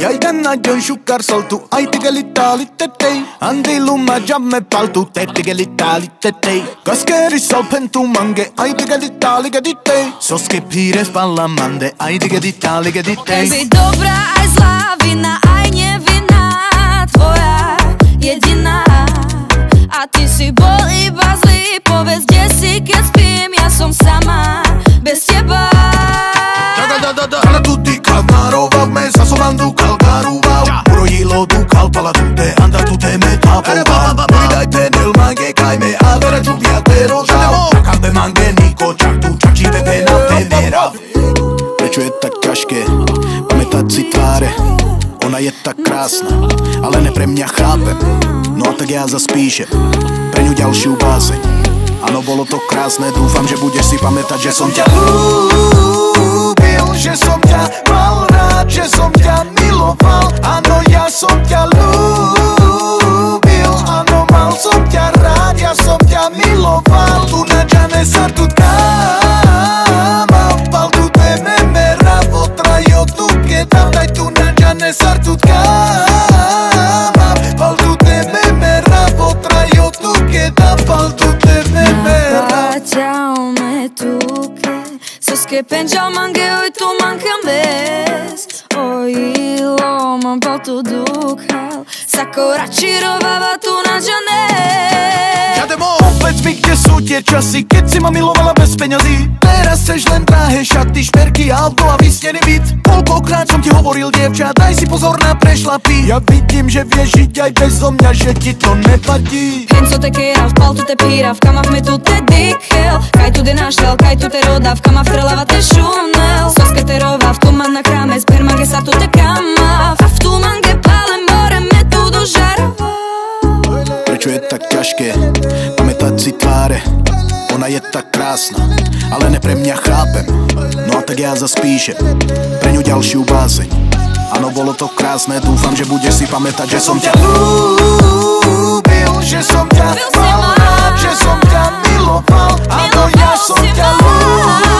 Jaj tänna jön sukkar soltu, ai tigelitaali tetei. Andi lumma jamme paltu, te tigelitaali tetei. Kaskeri salpentu mange, ai tigelitaali geditei. Soske pires pallamande, ai tigelitaali geditei. Si dobrá aj zlá, vina aj nevinná, tvoja jediná. A ty si bol iba zlý, povedz, kde si, keď spím, ja som sama, bez teba. Alla tutti calmarova, me sassolando calcaruvau. Puro hilo tu calpala tutte, anda tutte me tapovau. Puri dai penel mange kai me avera giubia te rozau. Kambe mange niko čak tu čak žive penal te merav. Prečo je tak ťažké pamätať si tváre? Ona je tak krásna, ale ne pre mňa, chápem. No a tak ja zaspíšem pre ňu ďalšiu báseň. Áno, bolo to krásne, dúfam, že budeš si pamätať, že som ťa ľúbil, že som ťa mal rád, že som ťa miloval. Áno, ja som ťa ľúbil, áno, mal som ťa rád, ja som ťa miloval. Tu na džane sa tu káma, pal tu te memera, potrajo tu kedam, daj tu na džane sa tu káma, pal tu te memera, potrajo tu kedam, pal tu te memera. Ciao me tu che sos che pengiao mange oi tu mancam bez. Oi lo man pal tu dukhal sakora čirovava tu na džane. Povedz mi, kde sú tie časy, keď si ma milovala bez peňazí. Teraz chceš len drahé šaty, šperky, auto a vysnený byt. Koľkokrát som ti hovoril, dievča, daj si pozor na prešlapy. Ja vidím, že vieš žiť aj bezo mňa, že ti to nevadí. Penso te kerav, pal tu te pirav, kamav me tu te dikhel. Kaj tu de naštel, kaj tu te rodav, kamav trelava te šunel. Soske te rovav, tu man na krame, spermage sa tu te kamav. A v tu mange pale more me tu dožarava. Prečo je tak ťažké pamätať si tváre? Ona je tak krásna, ale ne pre mňa, chápem. No a tak ja zaspíšem pre ňu ďalšiu báseň. Áno, bolo to krásne, dúfam, že budeš si pamätať, že som ťa ľúbil, že som ťa mal rád, že som ťa miloval. Áno, ja som ťa ľúbil.